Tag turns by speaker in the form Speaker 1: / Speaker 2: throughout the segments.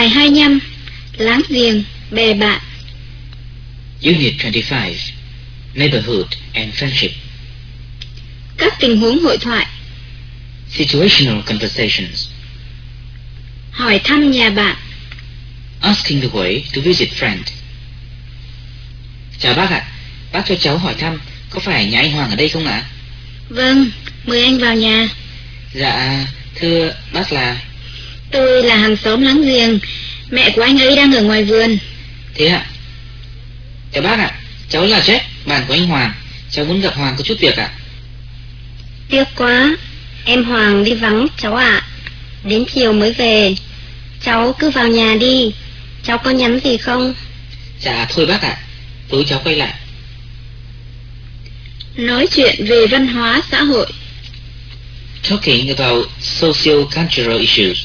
Speaker 1: Bài 25. Láng giềng, bè bạn.
Speaker 2: Unit 25. Neighborhood and Friendship.
Speaker 1: Các tình huống hội thoại.
Speaker 2: Situational conversations.
Speaker 1: Hỏi thăm nhà bạn.
Speaker 2: Asking the way to visit friend. Chào bác ạ, bác cho cháu hỏi thăm, có phải nhà anh Hoàng ở đây không ạ?
Speaker 1: Vâng, mời anh vào nhà.
Speaker 2: Dạ, thưa bác là...
Speaker 1: Tôi là hàng xóm láng giềng, mẹ của anh ấy đang ở ngoài vườn.
Speaker 2: Thế ạ? Chào bác ạ, cháu là Jack, bạn của anh Hoàng. Cháu muốn gặp Hoàng có chút việc ạ.
Speaker 1: Tiếc quá, em Hoàng đi vắng cháu ạ. Đến chiều mới về. Cháu cứ vào nhà đi. Cháu có nhắn gì không?
Speaker 2: Dạ thôi bác ạ, tối cháu quay lại.
Speaker 1: Nói chuyện về văn hóa xã hội.
Speaker 2: Talking about socio-cultural issues.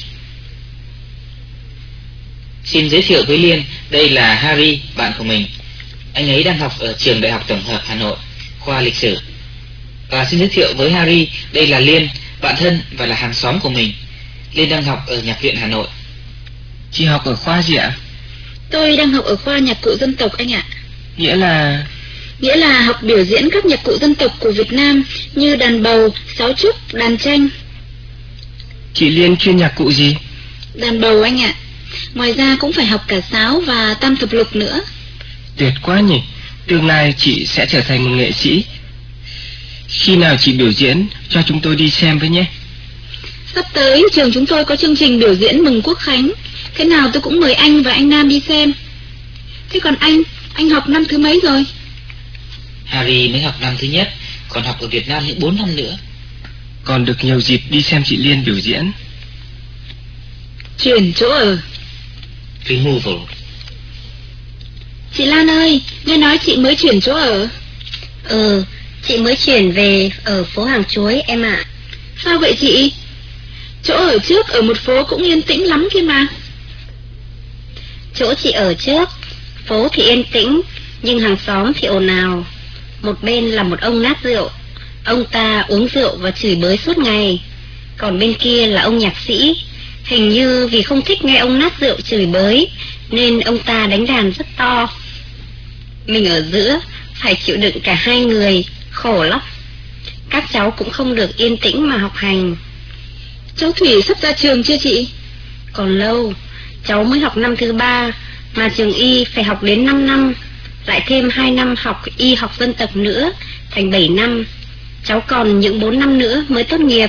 Speaker 2: Xin giới thiệu với Liên, đây là Harry, bạn của mình. Anh ấy đang học ở trường Đại học Tổng hợp Hà Nội, khoa lịch sử. Và xin giới thiệu với Harry, đây là Liên, bạn thân và là hàng xóm của mình. Liên đang học ở Nhạc viện Hà Nội.
Speaker 3: Chị học ở khoa gì ạ?
Speaker 1: Tôi đang học ở khoa nhạc cụ dân tộc anh ạ.
Speaker 3: Nghĩa là
Speaker 1: học biểu diễn các nhạc cụ dân tộc của Việt Nam như đàn bầu, sáo trúc, đàn tranh.
Speaker 3: Chị Liên chuyên nhạc cụ gì?
Speaker 1: Đàn bầu anh ạ. Ngoài ra cũng phải học cả sáo và tam thập lục nữa.
Speaker 3: Tuyệt quá nhỉ, tương lai chị sẽ trở thành một nghệ sĩ. Khi nào chị biểu diễn cho chúng tôi đi xem với nhé.
Speaker 1: Sắp tới trường chúng tôi có chương trình biểu diễn mừng Quốc Khánh. Thế nào tôi cũng mời anh và anh Nam đi xem. Thế còn anh học năm thứ mấy rồi?
Speaker 2: Harry mới học năm thứ nhất, còn học ở Việt Nam những 4 năm nữa.
Speaker 3: Còn được nhiều dịp đi xem chị Liên biểu diễn.
Speaker 1: Chuyển chỗ ở.
Speaker 2: Removal.
Speaker 1: Chị Lan ơi, nghe nói chị mới chuyển chỗ ở.
Speaker 4: Chị mới chuyển về ở phố Hàng Chuối em ạ.
Speaker 1: Sao vậy chị? Chỗ ở trước ở một phố cũng yên tĩnh lắm kia mà.
Speaker 4: Chỗ chị ở trước, phố thì yên tĩnh, nhưng hàng xóm thì ồn ào. Một bên là một ông nát rượu, ông ta uống rượu và chửi bới suốt ngày. Còn bên kia là ông nhạc sĩ, hình như vì không thích nghe ông nát rượu chửi bới nên ông ta đánh đàn rất to. Mình ở giữa, phải chịu đựng cả hai người, khổ lắm. Các cháu cũng không được yên tĩnh mà học hành.
Speaker 1: Cháu Thủy sắp ra trường chưa chị?
Speaker 4: Còn lâu, cháu mới học năm thứ 3, mà trường y phải học đến 5 năm, lại thêm 2 năm học y học dân tộc nữa, thành 7 năm. Cháu còn những 4 năm nữa mới tốt nghiệp.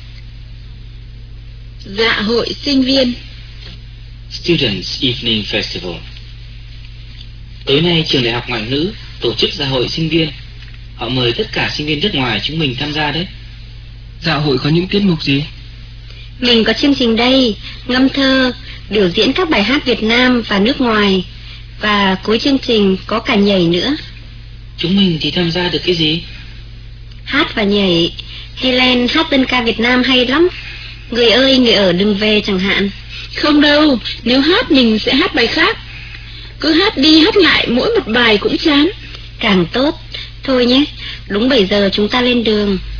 Speaker 1: Dạ hội sinh viên.
Speaker 2: Students Evening Festival. Tối nay trường Đại học Ngoại ngữ tổ chức dạ hội sinh viên. Họ mời tất cả sinh viên nước ngoài chúng mình tham gia đấy.
Speaker 3: Dạ hội có những tiết mục gì?
Speaker 4: Mình có chương trình đây, ngâm thơ, biểu diễn các bài hát Việt Nam và nước ngoài. Và cuối chương trình có cả nhảy nữa.
Speaker 2: Chúng mình thì tham gia được cái gì?
Speaker 4: Hát và nhảy. Helen hát dân ca Việt Nam hay lắm. Người ơi người ở đừng về chẳng hạn.
Speaker 1: Không đâu, nếu hát mình sẽ hát bài khác. Cứ hát đi hát lại mỗi một bài cũng chán.
Speaker 4: Càng tốt. Thôi nhé, đúng 7 giờ chúng ta lên đường.